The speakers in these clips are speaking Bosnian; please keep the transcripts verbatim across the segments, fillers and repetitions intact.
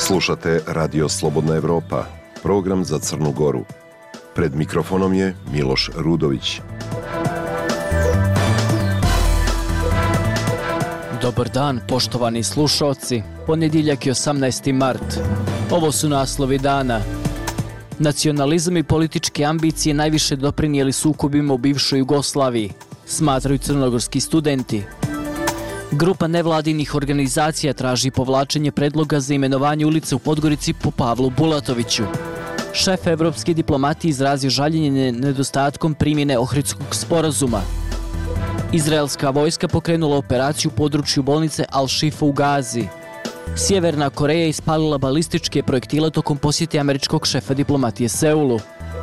Slušate Radio Slobodna Evropa, program za Crnu Goru. Pred mikrofonom je Miloš Rudović. Dobar dan, poštovani slušalci. Ponedjeljak je osamnaesti mart. Ovo su naslovi dana. Nacionalizam i političke ambicije najviše doprinijeli sukobima u bivšoj Jugoslaviji, smatraju crnogorski studenti. Grupa nevladinih organizacija traži povlačenje predloga za imenovanje ulice u Podgorici po Pavlu Bulatoviću. Šef evropske diplomatije izrazio žaljenje nedostatkom primjene Ohridskog sporazuma. Izraelska vojska pokrenula operaciju u području bolnice Al-Shifa u Gazi. Sjeverna Koreja ispalila balističke projektile tokom posjete američkog šefa diplomatije Seulu.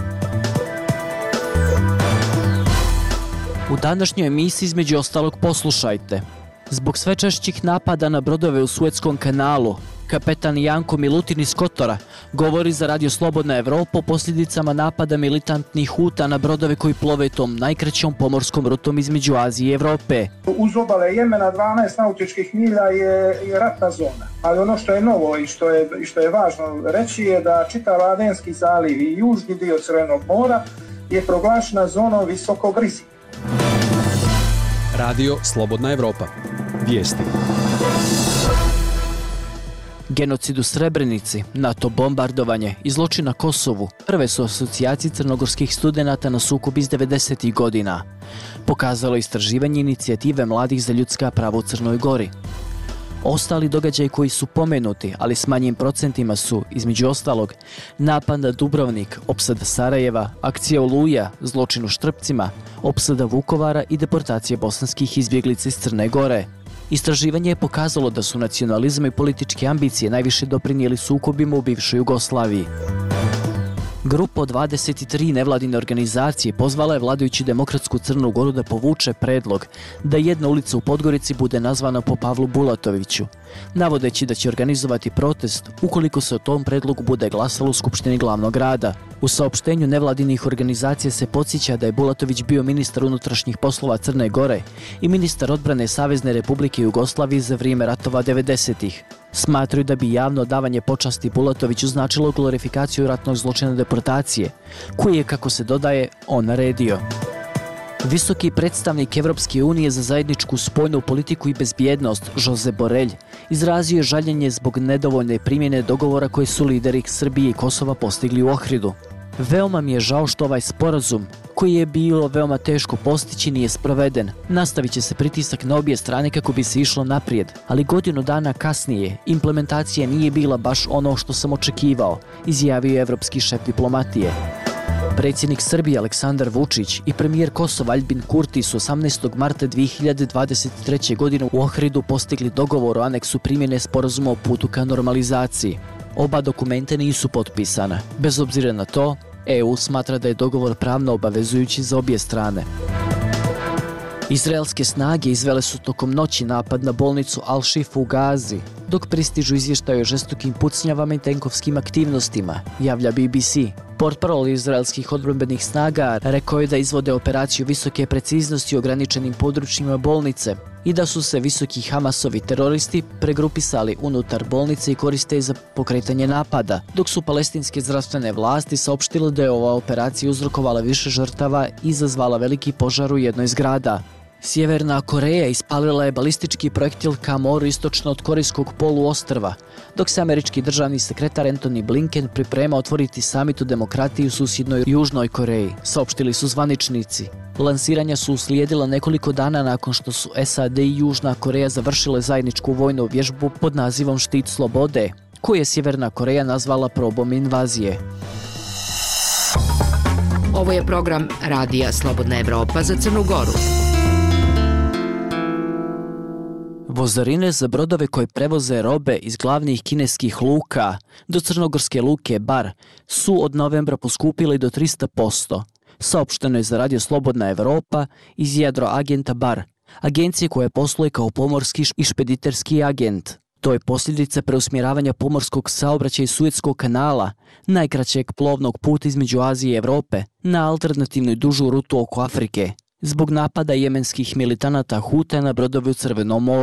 U današnjoj emisiji između ostalog poslušajte. Zbog sve češćih napada na brodove u Suetskom kanalu, kapetan Janko Milutin iz Kotora govori za Radio Slobodna Evropa o posljedicama napada militantnih Huta na brodove koji plove tom najkraćom pomorskom rutom između Azije i Evrope. Uz obale Jemena dvanaest nautičkih milja je, je ratna zona. Ali ono što je novo i što je, i što je važno reći je da čitav Adenski zaliv i južni dio Crvenog mora je proglašena zonom visokog rizika. Radio Slobodna Evropa. Vijesti. Genocid u Srebrenici, NATO bombardovanje i zločin na Kosovu prve su asocijacije crnogorskih studenata na sukob iz devedesetih godina. Pokazalo istraživanje inicijative mladih za ljudska prava u Crnoj Gori. Ostali događaji koji su pomenuti, ali s manjim procentima su, između ostalog, napad na Dubrovnik, opsada Sarajeva, akcija Oluja, zločin u Štrpcima, opsada Vukovara i deportacije bosanskih izbjeglica iz Crne Gore. Istraživanje je pokazalo da su nacionalizam i političke ambicije najviše doprinijeli sukobima u bivšoj Jugoslaviji. Grupa od dvadeset tri nevladine organizacije pozvala je vladajući Demokratsku Crnu Goru da povuče predlog da jedna ulica u Podgorici bude nazvana po Pavlu Bulatoviću, navodeći da će organizovati protest ukoliko se o tom predlogu bude glasalo u Skupštini glavnog grada. U saopštenju nevladinih organizacija se podsjeća da je Bulatović bio ministar unutrašnjih poslova Crne Gore i ministar odbrane Savezne Republike Jugoslavije za vrijeme ratova devedesetih. Smatraju da bi javno davanje počasti Bulatoviću značilo glorifikaciju ratnog zločina deportacije, koji je, kako se dodaje, on naredio. Visoki predstavnik Evropske unije za zajedničku spoljnu politiku i bezbjednost, Josep Borrell, izrazio je žaljenje zbog nedovoljne primjene dogovora koje su lideri Srbije i Kosova postigli u Ohridu. Veoma mi je žao što ovaj sporazum, koji je bilo veoma teško postići, nije sproveden. Nastavit će se pritisak na obje strane kako bi se išlo naprijed, ali godinu dana kasnije implementacija nije bila baš ono što sam očekivao, izjavio je evropski šef diplomatije. Predsjednik Srbije Aleksandar Vučić i premijer Kosova Aljbin Kurti su osamnaestog marta dvije hiljade dvadeset treće. godine u Ohridu postigli dogovor o aneksu primjene sporazuma o putu ka normalizaciji. Oba dokumenta nisu potpisana. Bez obzira na to, E U smatra da je dogovor pravno obavezujući za obje strane. Izraelske snage izvele su tokom noći napad na bolnicu Al-Shifa u Gazi, dok pristižu izvještaje o žestokim pucnjavama i tenkovskim aktivnostima, javlja B B C. Portparol izraelskih odbrambenih snaga rekao je da izvode operaciju visoke preciznosti u ograničenim područjima bolnice i da su se visoki Hamasovi teroristi pregrupisali unutar bolnice i koriste za pokretanje napada, dok su palestinske zdravstvene vlasti saopštile da je ova operacija uzrokovala više žrtava i izazvala veliki požar u jednoj zgrada. Sjeverna Koreja ispalila je balistički projektil ka moru istočno od Korejskog poluostrva, dok se američki državni sekretar Antony Blinken priprema otvoriti samit o demokratiji u susjednoj Južnoj Koreji, saopštili su zvaničnici. Lansiranja su uslijedila nekoliko dana nakon što su S A D i Južna Koreja završile zajedničku vojnu vježbu pod nazivom Štit slobode, koju je Sjeverna Koreja nazvala probom invazije. Ovo je program Radija Slobodna Evropa za Crnu Goru. Vozarine za brodove koje prevoze robe iz glavnih kineskih luka do crnogorske luke Bar su od novembra poskupile do tristo posto. Saopšteno je za Radio Slobodna Evropa iz Jadro agenta Bar, agencije koja posluje kao pomorski i špediterski agent. To je posljedica preusmjeravanja pomorskog saobraćaja iz Suetskog kanala, najkraćeg plovnog puta između Azije i Evrope, na alternativnu i dužu rutu oko Afrike, zbog napada jemenskih militanata Huta na brodove u Crvenom moru.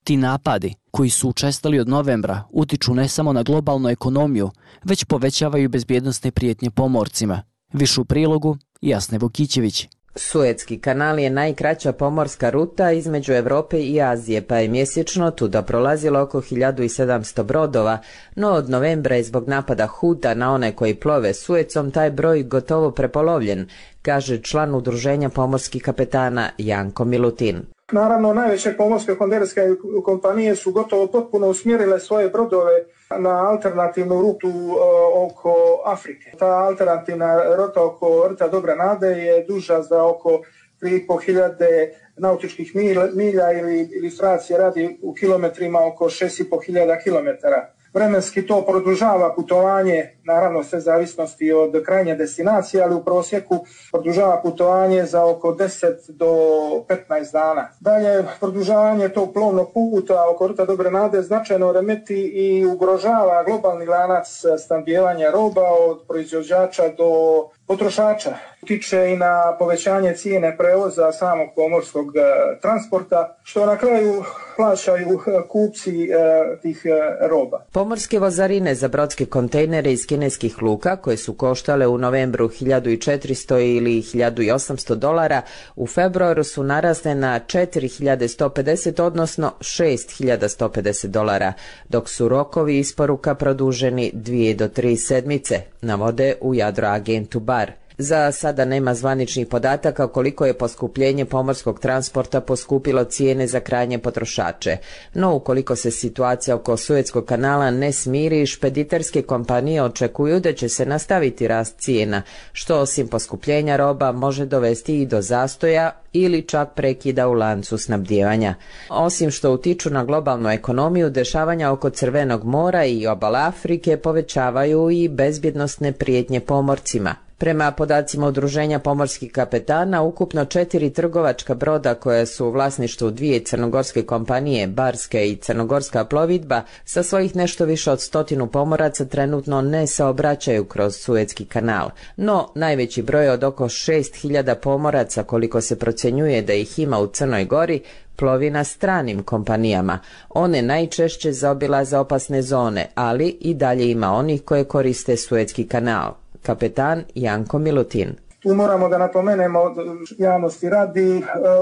Ti napadi, koji su učestali od novembra, utiču ne samo na globalnu ekonomiju, već povećavaju bezbjednosne prijetnje pomorcima. Više u prilogu Jasne Vukićević. Suetski kanal je najkraća pomorska ruta između Europe i Azije, pa je mjesečno tuda prolazilo oko hiljadu sedamsto brodova, no od novembra je zbog napada Huta na one koji plove Suecom taj broj gotovo prepolovljen, kaže član udruženja pomorskih kapetana Janko Milutin. Naravno, najveće pomorske kontenerske kompanije su gotovo potpuno usmjerile svoje brodove na alternativnu rutu e, oko Afrike. Ta alternativna ruta oko rta Dobre Nade je duža za oko tri i pol hiljade nautičkih milja ili ilustracije radi u kilometrima oko šest i pol hiljada kilometara. Vremenski to produžava putovanje, naravno sve zavisnosti od krajnje destinacije, ali u prosjeku produžava putovanje za oko deset do petnaest dana. Dalje, produžavanje tog plovnog puta oko rta Dobre Nade značajno remeti i ugrožava globalni lanac snabdijevanja roba od proizvođača do potrošača. Utiče i na povećanje cijene prevoza samog pomorskog e, transporta, što na kraju plaćaju kupci e, tih e, roba. Pomorske vozarine za brodske kontejnere iz kineskih luka, koje su koštale u novembru hiljadu četiristo ili hiljadu osamsto dolara, u februaru su narasle na četiri hiljade sto pedeset, odnosno šest hiljada sto pedeset dolara, dok su rokovi isporuka produženi dvije do tri sedmice, navode u Jadroagentu Bar. Za sada nema zvaničnih podataka koliko je poskupljenje pomorskog transporta poskupilo cijene za krajnje potrošače. No, ukoliko se situacija oko Suetskog kanala ne smiri, špediterske kompanije očekuju da će se nastaviti rast cijena, što osim poskupljenja roba može dovesti i do zastoja ili čak prekida u lancu snabdijevanja. Osim što utiču na globalnu ekonomiju, dešavanja oko Crvenog mora i obala Afrike povećavaju i bezbjednosne prijetnje pomorcima. Prema podacima udruženja pomorskih kapetana, ukupno četiri trgovačka broda koja su u vlasništvu dvije crnogorske kompanije, Barska i Crnogorska plovidba, sa svojih nešto više od stotinu pomoraca trenutno ne saobraćaju kroz Suetski kanal. No, najveći broj od oko šest hiljada pomoraca, koliko se procjenjuje da ih ima u Crnoj Gori, plovi na stranim kompanijama. One najčešće zaobilaze opasne zone, ali i dalje ima onih koje koriste Suetski kanal. Kapetan Janko Milutin. Tu moramo da napomenemo javnosti radi,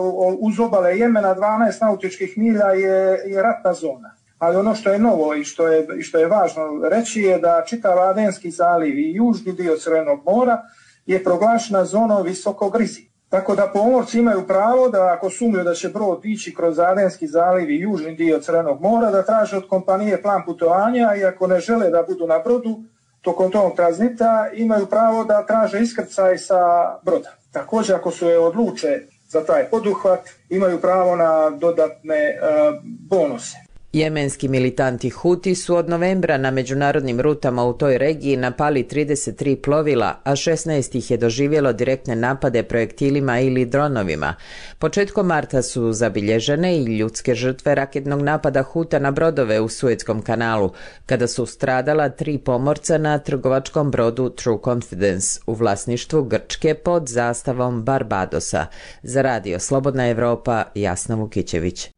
uz obale Jemena dvanaest nautičkih milja je, je ratna zona. Ali ono što je novo i što je, i što je važno reći je da čitav Adenski zaliv i južni dio Crvenog mora je proglašena zonom visokog rizika. Tako da pomorci imaju pravo da ako sumnju da će brod ići kroz Adenski zaliv i južni dio Crvenog mora, da traže od kompanije plan putovanja i ako ne žele da budu na brodu, tokom tog tranzita imaju pravo da traže iskrcaj sa broda. Također, ako su je odluče za taj poduhvat, imaju pravo na dodatne uh, bonuse. Jemenski militanti Huti su od novembra na međunarodnim rutama u toj regiji napali trideset tri plovila, a šesnaest ih je doživjelo direktne napade projektilima ili dronovima. Početkom marta su zabilježene i ljudske žrtve raketnog napada Huta na brodove u Suetskom kanalu, kada su stradala tri pomorca na trgovačkom brodu True Confidence u vlasništvu Grčke pod zastavom Barbadosa. Za radio Slobodna Evropa, Jasna Vukićević.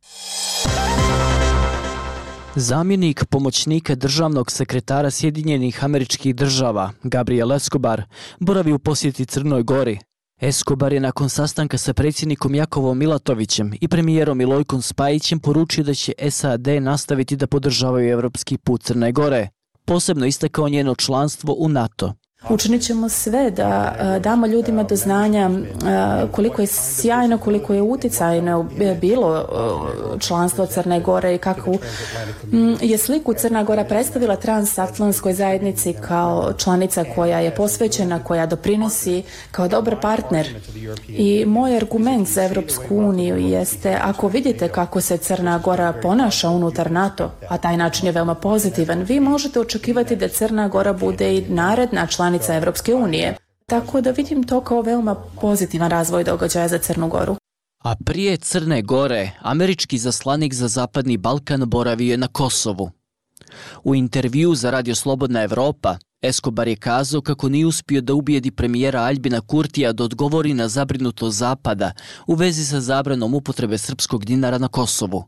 Zamjenik pomoćnika državnog sekretara Sjedinjenih Američkih Država, Gabriel Escobar, boravi u posjeti Crnoj Gori. Escobar je nakon sastanka sa predsjednikom Jakovom Milatovićem i premijerom Milojkom Spajićem poručio da će S A D nastaviti da podržavaju evropski put Crne Gore. Posebno istakao njeno članstvo u NATO. Učinit ćemo sve da damo ljudima do znanja koliko je sjajno, koliko je utjecajno bilo članstvo Crne Gore i kako je sliku Crna Gora predstavila transatlantskoj zajednici kao članica koja je posvećena, koja doprinosi kao dobar partner. I moj argument za Evropsku uniju jeste, ako vidite kako se Crna Gora ponaša unutar NATO, a taj način je veoma pozitivan, vi možete očekivati da Crna Gora bude i naredna članica Evropske unije. Tako da vidim to kao veoma pozitivan razvoj događaja za Crnu Goru. A prije Crne Gore, američki zaslanik za Zapadni Balkan boravio je na Kosovu. U intervju za Radio Slobodna Evropa, Escobar je kazao kako nije uspio da ubijedi premijera Aljbina Kurtija da odgovori na zabrinutost Zapada u vezi sa zabranom upotrebe srpskog dinara na Kosovu.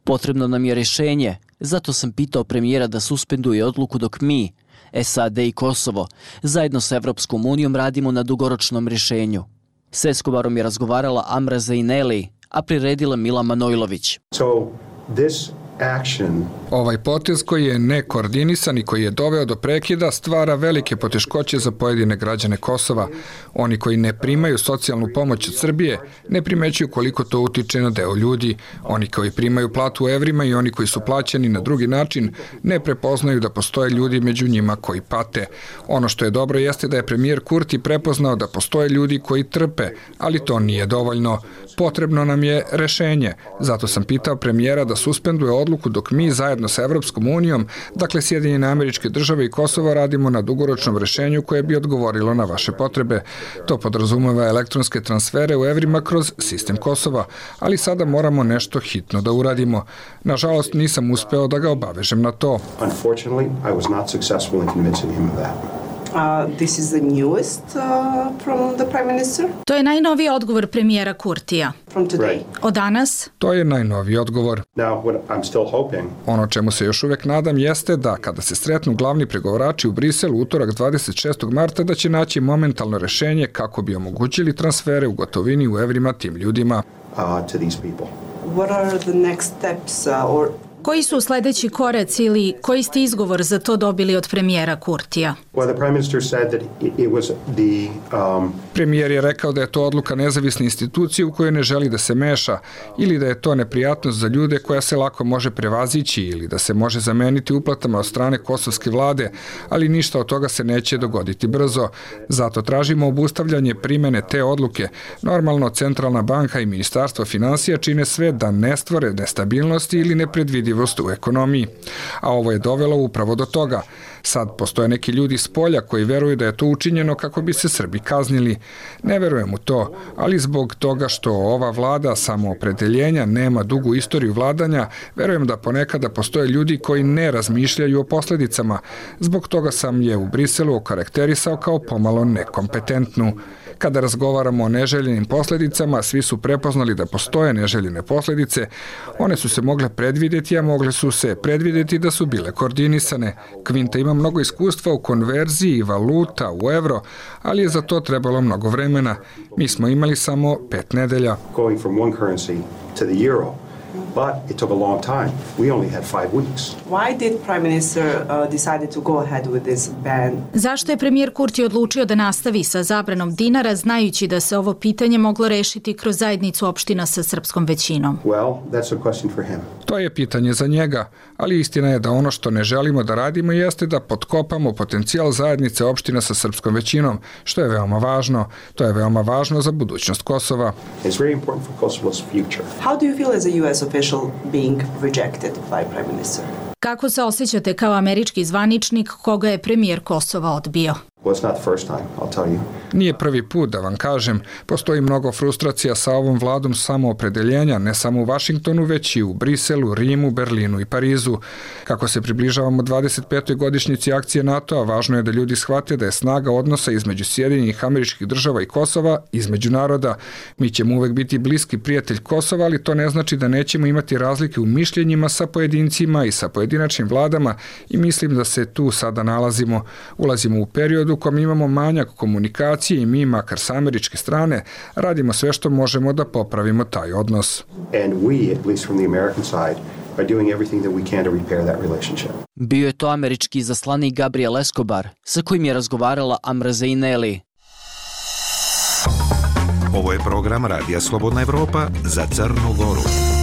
Potrebno nam je rješenje, zato sam pitao premijera da suspenduje odluku dok mi, S A D i Kosovo, zajedno sa Evropskom unijom radimo na dugoročnom rješenju. S Escobarom je razgovarala Amra Zaineli, a priredila Mila Manojlović. So, this action... Ovaj potez koji je nekoordinisan i koji je doveo do prekida stvara velike poteškoće za pojedine građane Kosova. Oni koji ne primaju socijalnu pomoć od Srbije ne primećuju koliko to utiče na deo ljudi. Oni koji primaju platu u evrima i oni koji su plaćeni na drugi način ne prepoznaju da postoje ljudi među njima koji pate. Ono što je dobro jeste da je premijer Kurti prepoznao da postoje ljudi koji trpe, ali to nije dovoljno. Potrebno nam je rešenje. Zato sam pitao premijera da suspenduje odluku dok mi zajedno sa Evropskom unijom, dakle Sjedinjene Američke Države i Kosovo, radimo na dugoročnom rešenju koje bi odgovorilo na vaše potrebe. To podrazumeva elektronske transfere u evrima kroz sistem Kosova, ali sada moramo nešto hitno da uradimo. Nažalost, nisam uspeo da ga obavežem na to. Unfortunately, I was not successful in convincing him of that. Uh, this is the newest uh, from the Prime Minister. To je najnoviji odgovor premijera Kurtija. From today. Right. Od danas? To je najnoviji odgovor. Now, what I'm still hoping... Ono čemu se još uvek nadam jeste da kada se sretnu glavni pregovarači u Briselu utorak dvadeset šestog marta da će naći momentalno rešenje kako bi omogućili transfere u gotovini u evrima tim ljudima. Uh, to these people. What are the next steps uh, or... Koji su sledeći koraci ili koji ste izgovor za to dobili od premijera Kurtija? Well, the Prime Minister said that it was the um... Premijer je rekao da je to odluka nezavisne institucije u kojoj ne želi da se meša ili da je to neprijatnost za ljude koja se lako može prevazići ili da se može zameniti uplatama od strane kosovske vlade, ali ništa od toga se neće dogoditi brzo. Zato tražimo obustavljanje primene te odluke. Normalno, Centralna banka i Ministarstvo finansija čine sve da ne stvore nestabilnosti ili nepredvidivost u ekonomiji. A ovo je dovelo upravo do toga. Sad postoje neki ljudi s polja koji veruju da je to učinjeno kako bi se Srbi kaznili. Ne verujem u to, ali zbog toga što ova vlada samoopredeljenja nema dugu istoriju vladanja, verujem da ponekada postoje ljudi koji ne razmišljaju o posledicama. Zbog toga sam je u Briselu okarakterisao kao pomalo nekompetentnu. Kada razgovaramo o neželjenim posledicama, svi su prepoznali da postoje neželjene posledice. One su se mogle predvidjeti, a mogle su se predvidjeti da su bile koordinisane. Kvinta ima mnogo iskustva u konverziji valuta u evro, ali je za to trebalo mnogo vremena. Mi smo imali samo pet nedelja. Going from one currency to the euro. But it took a long time. We only had five weeks. Why did Prime Minister uh, decided to go ahead with this ban? Zašto je premijer Kurti odlučio da nastavi sa zabranom dinara, znajući da se ovo pitanje moglo rešiti kroz zajednicu opština sa srpskom većinom? Well, that's a question for him. To je pitanje za njega, ali istina je da ono što ne želimo da radimo jeste da potkopamo potencijal zajednice opština sa srpskom većinom, što je veoma važno. To je veoma važno za budućnost Kosova. It's very important for Kosovo's future. How do you feel as a U S official being rejected by Prime Minister? Kako se osjećate kao američki zvaničnik koga je premijer Kosova odbio? Well, it's not the first time, I'll tell you. Nije prvi put, da vam kažem. Postoji mnogo frustracija sa ovom vladom samoopredeljenja, ne samo u Vašingtonu, već i u Briselu, Rimu, Berlinu i Parizu. Kako se približavamo dvadeset petoj godišnjici akcije NATO-a, važno je da ljudi shvate da je snaga odnosa između Sjedinjenih Američkih Država i Kosova između naroda. Mi ćemo uvek biti bliski prijatelj Kosova, ali to ne znači da nećemo imati razlike u mišljenjima sa pojedincima i sa pojedinačnim vladama i mislim da se tu sada nalazimo. Ulazimo u periodu u kom imamo manjak komunikacije i mi, makar sa američke strane, radimo sve što možemo da popravimo taj odnos. And we, at least from the American side, are doing everything that we can to repair that relationship. Bio je to američki izaslanik Gabriel Escobar, sa kojim je razgovarala Amra Zaineli. Ovo je program Radija Slobodna Evropa za Crnu Goru.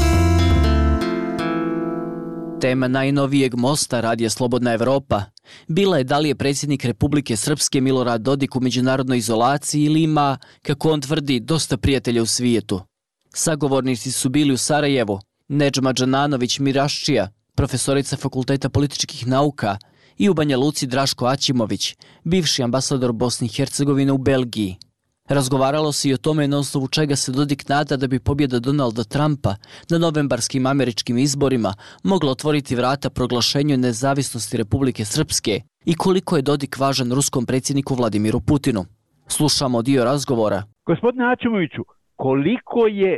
Tema najnovijeg mosta Radija Slobodna Evropa bila je da li je predsjednik Republike Srpske Milorad Dodik u međunarodnoj izolaciji ili ima, kako on tvrdi, dosta prijatelja u svijetu. Sagovornici su bili u Sarajevu Nedžma Džananović Miraščija, profesorica Fakulteta političkih nauka, i u Banja Luci Draško Aćimović, bivši ambasador Bosne i Hercegovine u Belgiji. Razgovaralo se i o tome na osnovu čega se Dodik nada da bi pobjeda Donalda Trumpa na novembarskim američkim izborima mogla otvoriti vrata proglašenju nezavisnosti Republike Srpske i koliko je Dodik važan ruskom predsjedniku Vladimiru Putinu. Slušamo dio razgovora. Gospodine Aćimoviću, koliko je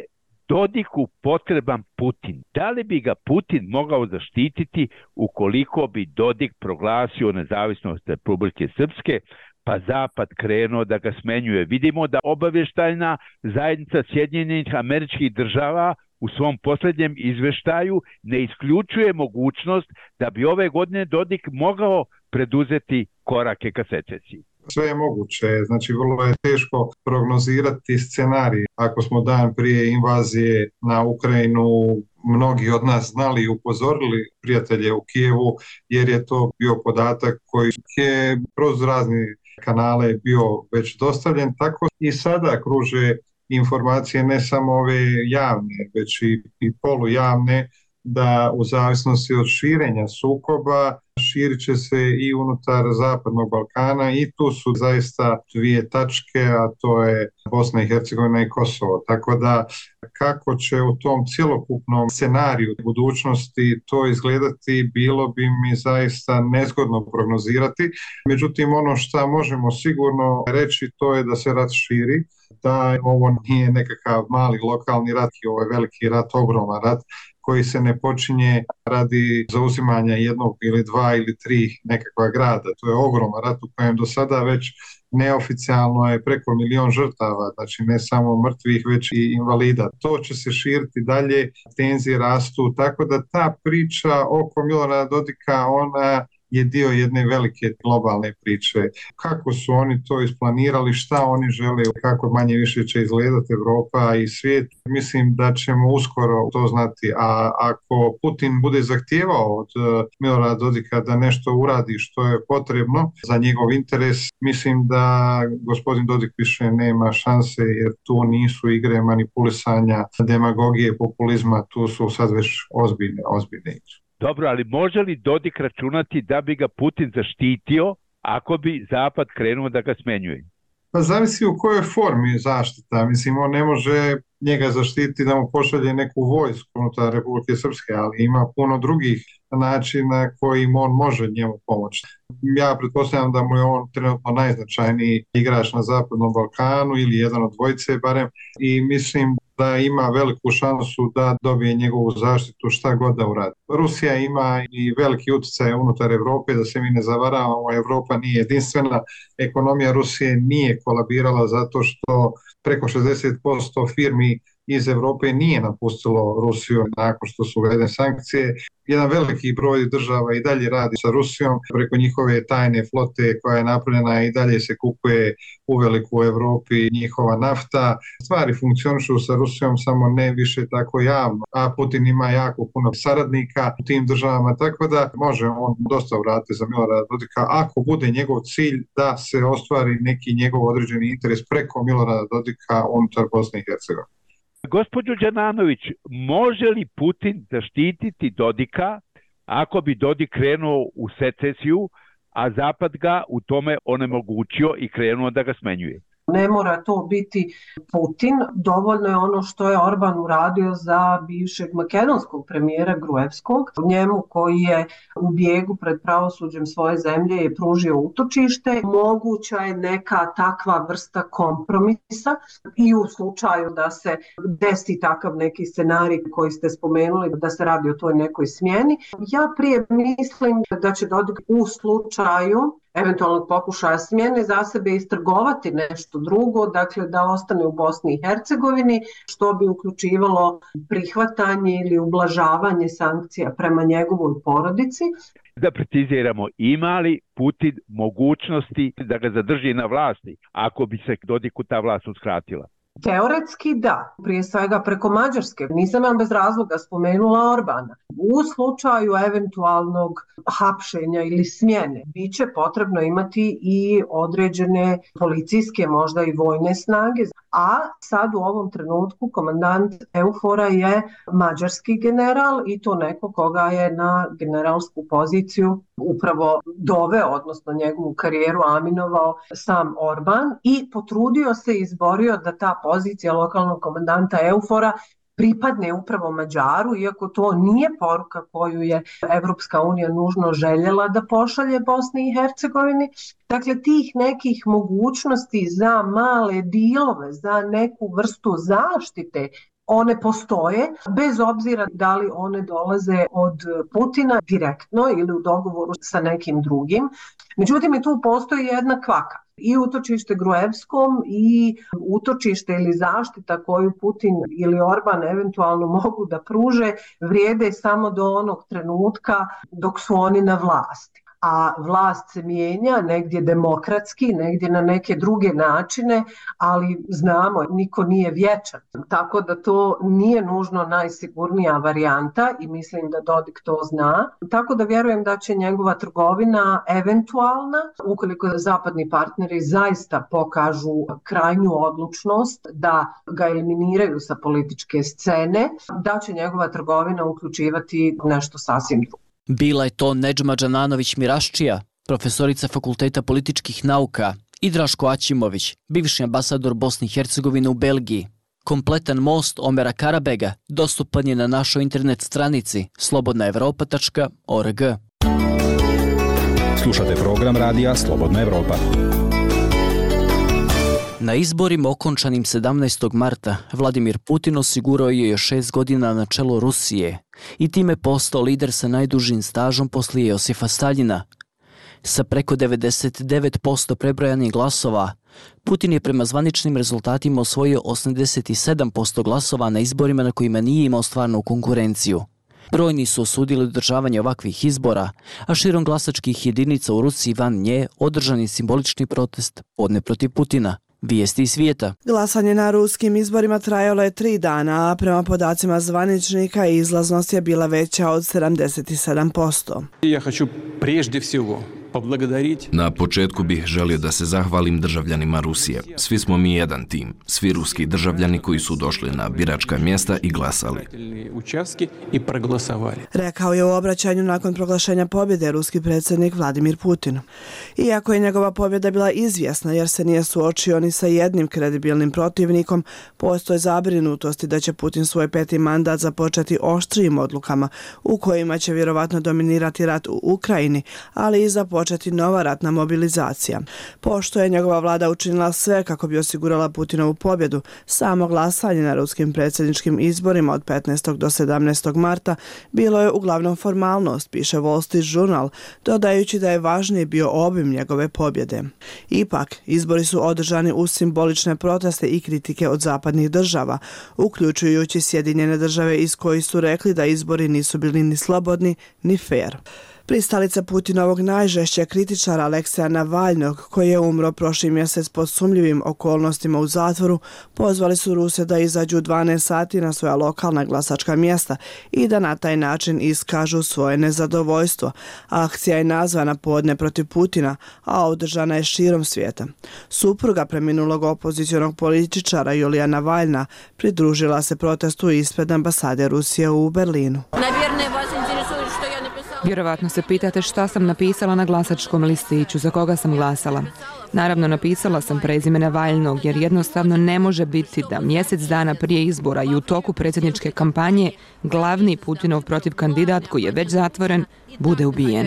Dodiku potreban Putin. Da li bi ga Putin mogao zaštititi ukoliko bi Dodik proglasio nezavisnost Republike Srpske, pa Zapad krenuo da ga smenjuje? Vidimo da obavještajna zajednica Sjedinjenih Američkih Država u svom posljednjem izveštaju ne isključuje mogućnost da bi ove godine Dodik mogao preduzeti korake ka secesiji. Sve je moguće, znači vrlo je teško prognozirati scenarij. Ako smo dan prije invazije na Ukrajinu mnogi od nas znali i upozorili prijatelje u Kijevu, jer je to bio podatak koji je kroz razne kanale bio već dostavljen, tako i sada kruže informacije ne samo ove javne, već i, i polujavne, da u zavisnosti od širenja sukoba širit će se i unutar Zapadnog Balkana i tu su zaista dvije tačke, a to je Bosna i Hercegovina i Kosovo. Tako da kako će u tom cjelokupnom scenariju budućnosti to izgledati, bilo bi mi zaista nezgodno prognozirati. Međutim, ono što možemo sigurno reći to je da se rat širi, da ovo nije nekakav mali lokalni rat, ovo je veliki rat, ogroman rat, koji se ne počinje radi zauzimanja jednog ili dva ili tri nekakva grada. To je ogroman rat u kojem do sada već neoficijalno je preko milion žrtava, znači ne samo mrtvih, već i invalida. To će se širiti dalje, tenzije rastu, tako da ta priča oko Milorada Dodika, ona je dio jedne velike globalne priče. Kako su oni to isplanirali, šta oni žele, kako manje više će izgledati Evropa i svijet, mislim da ćemo uskoro to znati. A ako Putin bude zahtijevao od Milorada Dodika da nešto uradi što je potrebno za njegov interes, mislim da gospodin Dodik više nema šanse, jer tu nisu igre manipulisanja, demagogije, populizma, tu su sad već ozbiljne, ozbiljne igre. Dobro, ali može li Dodik računati da bi ga Putin zaštitio ako bi Zapad krenuo da ga smenjuje? Pa zavisi u kojoj formi zaštita. Mislim, on ne može njega zaštititi da mu pošalje neku vojsku unutar Republike Srpske, ali ima puno drugih načina kojim on može njemu pomoći. Ja pretpostavljam da mu je on trenutno najznačajniji igrač na Zapadnom Balkanu ili jedan od dvojice barem, i mislim da ima veliku šansu da dobije njegovu zaštitu šta god da uradi. Rusija ima i veliki utjecaj unutar Evrope, da se mi ne zavaravamo, Evropa nije jedinstvena, ekonomija Rusije nije kolabirala zato što preko šezdeset posto firmi iz Evrope nije napustilo Rusiju nakon što su uvedene sankcije. Jedan veliki broj država i dalje radi sa Rusijom, preko njihove tajne flote koja je napravljena i dalje se kupuje uveliko u Evropi njihova nafta. Stvari funkcionišu sa Rusijom, samo ne više tako javno, a Putin ima jako puno saradnika u tim državama, tako da može on dosta uraditi za Milorada Dodika ako bude njegov cilj da se ostvari neki njegov određeni interes preko Milorada Dodika unutar Bosne i Hercegovine. Gospođo Đananović, može li Putin zaštititi Dodika ako bi Dodik krenuo u secesiju, a Zapad ga u tome onemogućio i krenuo da ga smenjuje? Ne mora to biti Putin, dovoljno je ono što je Orban uradio za bivšeg makedonskog premijera Gruevskog. Njemu koji je u bijegu pred pravosuđem svoje zemlje je pružio utočište. Moguća je neka takva vrsta kompromisa i u slučaju da se desi takav neki scenarij koji ste spomenuli, da se radi o toj nekoj smjeni. Ja prije mislim da će Dodik u slučaju eventualnog pokušaja smjene za sebe istrgovati nešto drugo, dakle da ostane u Bosni i Hercegovini, što bi uključivalo prihvatanje ili ublažavanje sankcija prema njegovoj porodici. Da preciziramo, ima li Putin mogućnosti da ga zadrži na vlasti ako bi se Dodiku ta vlast uskratila? Teoretski da, prije svega preko Mađarske. Nisam vam bez razloga spomenula Orbana. U slučaju eventualnog hapšenja ili smjene bit će potrebno imati i određene policijske, možda i vojne snage. A sad u ovom trenutku komandant EUFOR-a je mađarski general i to neko koga je na generalsku poziciju upravo doveo, odnosno njegovu karijeru aminovao sam Orban i potrudio se i izborio da ta pozicija lokalnog komandanta EUFOR-a pripadne upravo Mađaru, iako to nije poruka koju je Evropska unija nužno željela da pošalje Bosni i Hercegovini. Dakle, tih nekih mogućnosti za male dilove, za neku vrstu zaštite one postoje, bez obzira da li one dolaze od Putina direktno ili u dogovoru sa nekim drugim. Međutim, i tu postoji jedna kvaka. I utočište Gruevskom i utočište ili zaštita koju Putin ili Orban eventualno mogu da pruže vrijede samo do onog trenutka dok su oni na vlasti. A vlast se mijenja negdje demokratski, negdje na neke druge načine, ali znamo, niko nije vječan. Tako da to nije nužno najsigurnija varijanta i mislim da Dodik to zna. Tako da vjerujem da će njegova trgovina eventualna, ukoliko zapadni partneri zaista pokažu krajnju odlučnost da ga eliminiraju sa političke scene, da će njegova trgovina uključivati nešto sasvim drugo. Bila je to Nedžma Džananović-Miraščija, profesorica Fakulteta političkih nauka, i Draško Aćimović, bivši ambasador Bosne i Hercegovine u Belgiji. Kompletan most Omera Karabega dostupan je na našoj internet stranici slobodna evropa tačka org. Slušate program radija Slobodna Evropa. Na izborima okončanim sedamnaestog marta Vladimir Putin osigurao je još šest godina na čelu Rusije i time postao lider sa najdužim stažom poslije Josifa Staljina. Sa preko devedeset devet posto prebrojanih glasova, Putin je prema zvaničnim rezultatima osvojio osamdeset sedam posto glasova na izborima na kojima nije imao stvarnu konkurenciju. Brojni su osudili održavanje ovakvih izbora, a širom glasačkih jedinica u Rusiji van nje održan je simbolični protest podne protiv Putina. Vijesti iz svijeta. Glasanje na ruskim izborima trajalo je tri dana, a prema podacima zvaničnika izlaznost je bila veća od sedamdeset sedam posto. Ja hoću prежде всего поблагодарить. Na početku bih želio da se zahvalim državljanima Rusije. Svi smo mi jedan tim, svi ruski državljani koji su došli na biračka mjesta i glasali. Rekao je u obraćanju nakon proglašenja pobjede ruski predsjednik Vladimir Putin. Iako je njegova pobjeda bila izvjesna jer se nije suočio ni sa jednim kredibilnim protivnikom, postoje zabrinutosti da će Putin svoj peti mandat započeti oštrijim odlukama u kojima će vjerovatno dominirati rat u Ukrajini, ali i započeti nova ratna mobilizacija. Pošto je njegova vlada učinila sve kako bi osigurala Putinovu pobjedu, samo glasanje na ruskim predsjedničkim izborima od petnaestog do sedamnaestog marta bilo je uglavnom formalnost, piše Wall Street Journal, dodajući da je važniji bio obim njegove pobjede. Ipak, izbori su održani uz simbolične proteste i kritike od zapadnih država, uključujući Sjedinjene države iz kojih su rekli da izbori nisu bili ni slobodni ni fair. Pristalica Putinovog najžešćeg kritičara Alekseja Navalnog, koji je umro prošli mjesec pod sumnjivim okolnostima u zatvoru, pozvali su Ruse da izađu dvanaest sati na svoja lokalna glasačka mjesta i da na taj način iskažu svoje nezadovoljstvo. Akcija je nazvana Podne protiv Putina, a održana je širom svijeta. Supruga preminulog opozicionog političara Julija Navalna pridružila se protestu ispred ambasade Rusije u Berlinu. Vjerovatno se pitate šta sam napisala na glasačkom listiću, za koga sam glasala. Naravno, napisala sam prezime Navalnog jer jednostavno ne može biti da mjesec dana prije izbora i u toku predsjedničke kampanje glavni Putinov protiv kandidat koji je već zatvoren bude ubijen.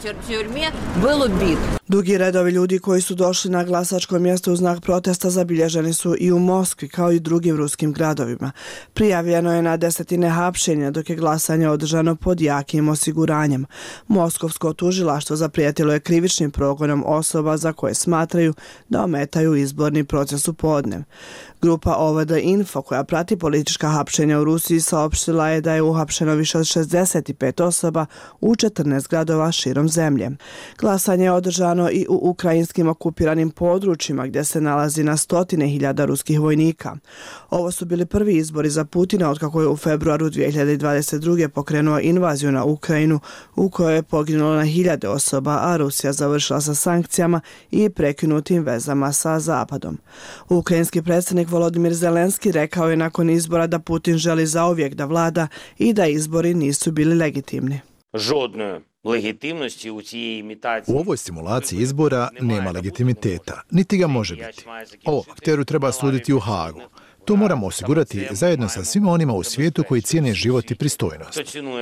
Dugi redovi ljudi koji su došli na glasačko mjesto u znak protesta zabilježeni su i u Moskvi kao i drugim ruskim gradovima. Prijavljeno je na desetine hapšenja dok je glasanje održano pod jakim osiguranjem. Moskovsko tužilaštvo zaprijetilo je krivičnim progonom osoba za koje smatraju da ometaju izborni proces u podne. Grupa O V D Info koja prati politička hapšenja u Rusiji saopštila je da je uhapšeno više od šezdeset pet osoba u četrnaest gradova širom zemlje. Glasanje je održano i u ukrajinskim okupiranim područjima gdje se nalazi na stotine hiljada ruskih vojnika. Ovo su bili prvi izbori za Putina otkako je u februaru dvije hiljade dvadeset druge pokrenuo invaziju na Ukrajinu u kojoj je poginulo na hiljade osoba, a Rusija završila sa sankcijama i prekinutim vezama sa Zapadom. Ukrajinski predsjednik Volodimir Zelenski rekao je nakon izbora da Putin želi zauvijek da vlada i da izbori nisu bili legitimni. U ovoj simulaciji izbora nema legitimiteta, niti ga može biti. Ovo akteru treba suditi u Hagu. To moramo osigurati zajedno sa svima onima u svijetu koji cijene život i pristojnost.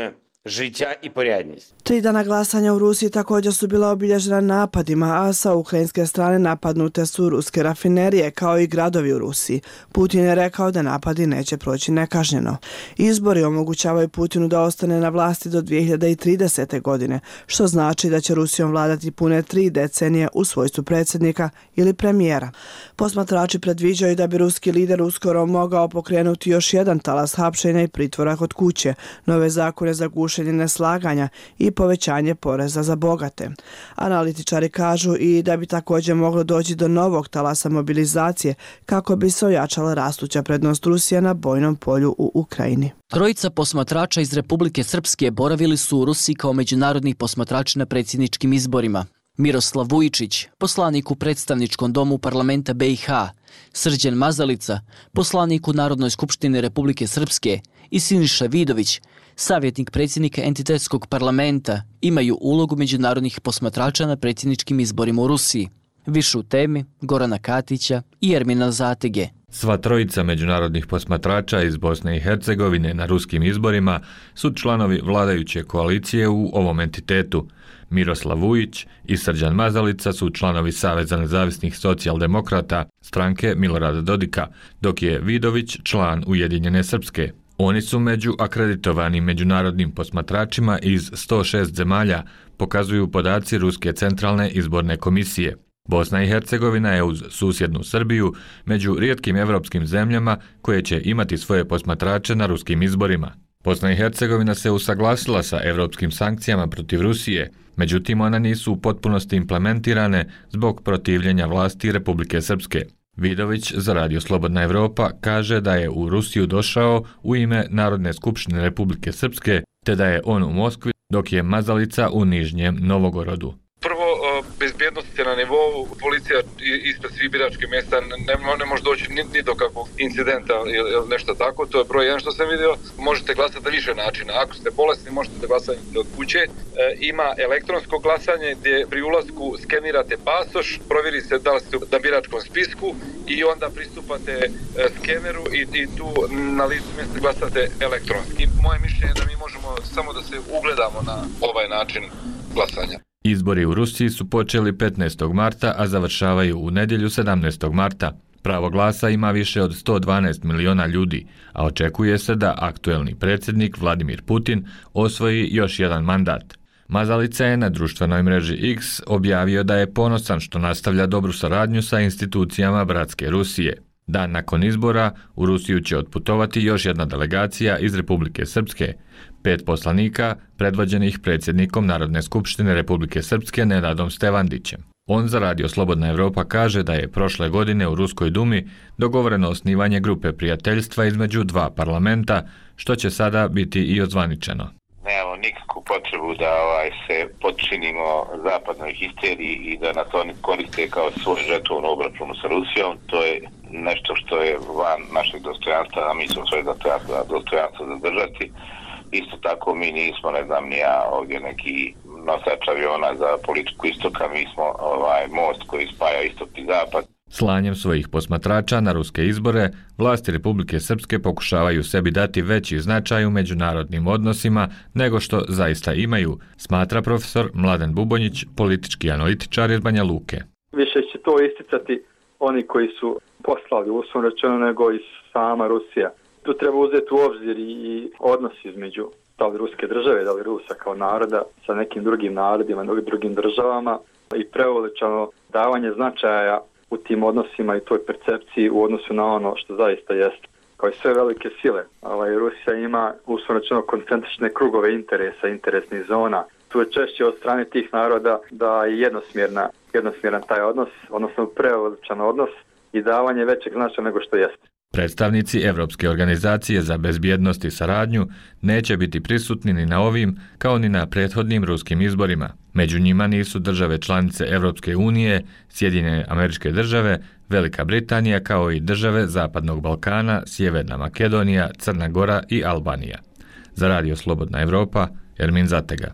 Życia i porядність. Tri dana glasanja u Rusiji također su bila obilježena napadima, a sa ukrajinske strane napadnute su ruske rafinerije kao i gradovi u Rusiji. Putin je rekao da napadi neće proći nekažnjeno. Izbori omogućavaju Putinu da ostane na vlasti do dvije hiljade tridesete. godine, što znači da će Rusijom vladati pune tri decenije u svojstvu predsjednika ili premijera. Posmatrači predviđaju da bi ruski lider uskoro mogao pokrenuti još jedan talas hapšenja i pritvora kod kuće, nove zakone za gušenje neslaganja i povećanje poreza za bogate. Analitičari kažu i da bi također moglo doći do novog talasa mobilizacije kako bi se ojačala rastuća prednost Rusije na bojnom polju u Ukrajini. Trojica posmatrača iz Republike Srpske boravili su u Rusiji kao međunarodni posmatrači na predsjedničkim izborima. Miroslav Vujičić, poslanik u predstavničkom domu parlamenta B i H, Srđan Mazalica, poslanik u Narodnoj skupštini Republike Srpske i Siniša Vidović, savjetnik predsjednika entitetskog parlamenta, imaju ulogu međunarodnih posmatrača na predsjedničkim izborima u Rusiji. Više u temi Gorana Katića i Ermina Zatege. Sva trojica međunarodnih posmatrača iz Bosne i Hercegovine na ruskim izborima su članovi vladajuće koalicije u ovom entitetu. Miroslav Vujić i Srđan Mazalica su članovi Saveza nezavisnih socijaldemokrata, stranke Milorada Dodika, dok je Vidović član Ujedinjene Srpske. Oni su među akreditovanim međunarodnim posmatračima iz sto šest zemalja, pokazuju podaci Ruske centralne izborne komisije. Bosna i Hercegovina je uz susjednu Srbiju među rijetkim evropskim zemljama koje će imati svoje posmatrače na ruskim izborima. Bosna i Hercegovina se usaglasila sa evropskim sankcijama protiv Rusije, međutim ona nisu u potpunosti implementirane zbog protivljenja vlasti Republike Srpske. Vidović za Radio Slobodna Evropa kaže da je u Rusiju došao u ime Narodne skupštine Republike Srpske, te da je on u Moskvi, dok je Mazalica u Nižnjem Novogorodu. Prvo, bezbjednost je na nivou, policija ispred svih biračkih mjesta ne, ne može doći ni, ni do kakvog incidenta ili nešto tako, to je broj jedan što sam vidio. Možete glasati na više načina, ako ste bolesni možete glasati od kuće. E, ima elektronsko glasanje gdje pri ulasku skenirate pasoš, provjeri se da li ste na biračkom spisku i onda pristupate e, skeneru i, i tu na licu mjesta glasate elektronski. Moje mišljenje je da mi možemo samo da se ugledamo na ovaj način glasanja. Izbori u Rusiji su počeli petnaestog marta, a završavaju u nedjelju sedamnaestog marta. Pravo glasa ima više od sto dvanaest miliona ljudi, a očekuje se da aktuelni predsjednik Vladimir Putin osvoji još jedan mandat. Mazalica je na društvenoj mreži X objavio da je ponosan što nastavlja dobru saradnju sa institucijama bratske Rusije. Dan nakon izbora u Rusiju će otputovati još jedna delegacija iz Republike Srpske, pet poslanika predvođenih predsjednikom Narodne skupštine Republike Srpske Nenadom Stevandićem. On za Radio Slobodna Evropa kaže da je prošle godine u Ruskoj dumi dogovoreno osnivanje grupe prijateljstva između dva parlamenta, što će sada biti i ozvaničeno. Nemamo nikakvu potrebu da ovaj, se podčinimo zapadnoj histeriji i da nas oni koriste kao svoj žetovnu obračunu sa Rusijom. To je nešto što je van našeg dostojanstva, a mi smo svoje dostojanstvo, dostojanstvo zadržati. Isto tako mi nismo, ne znam, ni ja ovdje neki nosač aviona za politiku istoka, mi smo ovaj most koji spaja istok i zapad. Slanjem svojih posmatrača na ruske izbore, vlasti Republike Srpske pokušavaju sebi dati veći značaj u međunarodnim odnosima nego što zaista imaju, smatra profesor Mladen Bubonjić, politički analitičar iz Banja Luke. Više će to isticati oni koji su poslali, uslovno rečeno, nego i sama Rusija. Tu treba uzeti u obzir i odnos između da li ruske države, da li Rusa kao naroda sa nekim drugim narodima, drugim državama i preuveličano davanje značaja u tim odnosima i toj percepciji u odnosu na ono što zaista jest. Kao i sve velike sile, ovaj, Rusija ima uslovno rečeno koncentrične krugove interesa, interesnih zona. Tu je češće od strane tih naroda da je jednosmjerna, jednosmjeran taj odnos, odnosno preuveličan odnos i davanje većeg značaja nego što jest. Predstavnici Evropske organizacije za bezbjednost i saradnju neće biti prisutni ni na ovim kao ni na prethodnim ruskim izborima. Među njima nisu države članice Evropske unije, Sjedinjene Američke Države, Velika Britanija kao i države Zapadnog Balkana, Sjeverna Makedonija, Crna Gora i Albanija. Za Radio Slobodna Evropa, Ermin Zatega.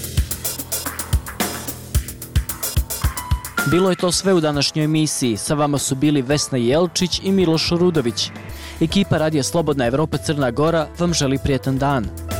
Bilo je to sve u današnjoj emisiji. Sa vama su bili Vesna Jelčić i Miloš Rudović. Ekipa Radija Slobodna Evropa Crna Gora vam želi prijetan dan.